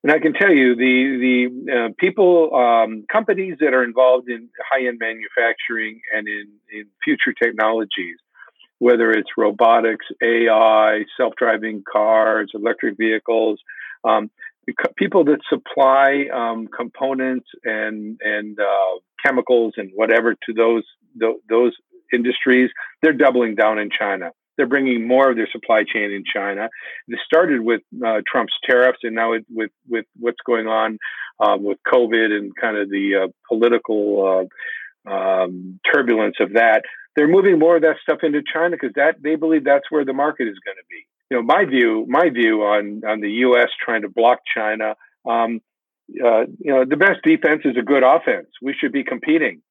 And I can tell you, the people, companies that are involved in high-end manufacturing and in future technologies, whether it's robotics, AI, self-driving cars, electric vehicles, um, people that supply components and chemicals and whatever to those industries, they're doubling down in China. They're bringing more of their supply chain in China. This started with Trump's tariffs, and now with what's going on with COVID and kind of the political turbulence of that. They're moving more of that stuff into China because that they believe that's where the market is going to be. My view on the U.S. trying to block China. The best defense is a good offense. We should be competing.